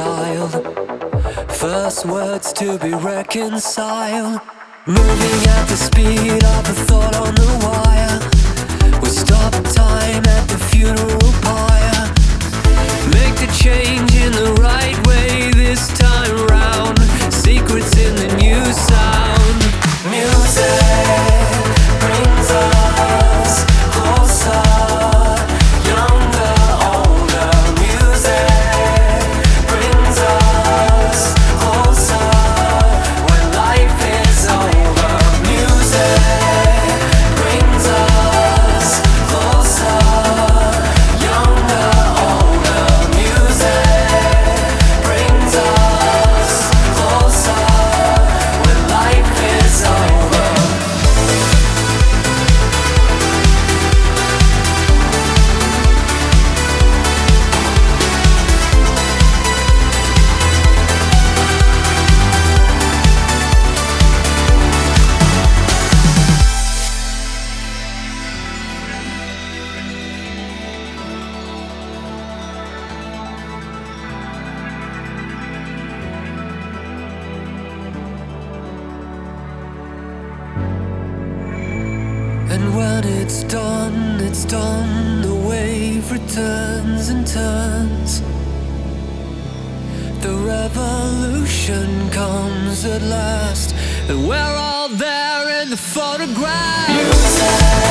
dial. First words to be reconciled. Moving at the speed of a thought on the wire. We stop time at the funeral pyre. Make the change in the right way this time round. Secrets in the new sound. Music brings us closer. Younger, older. Music brings us closer. When life is over. Music brings us closer. Younger, older. Music brings us closer. When life is over. And when it's done, the wave returns and turns. The revolution comes at last, and we're all there in the photograph. Music.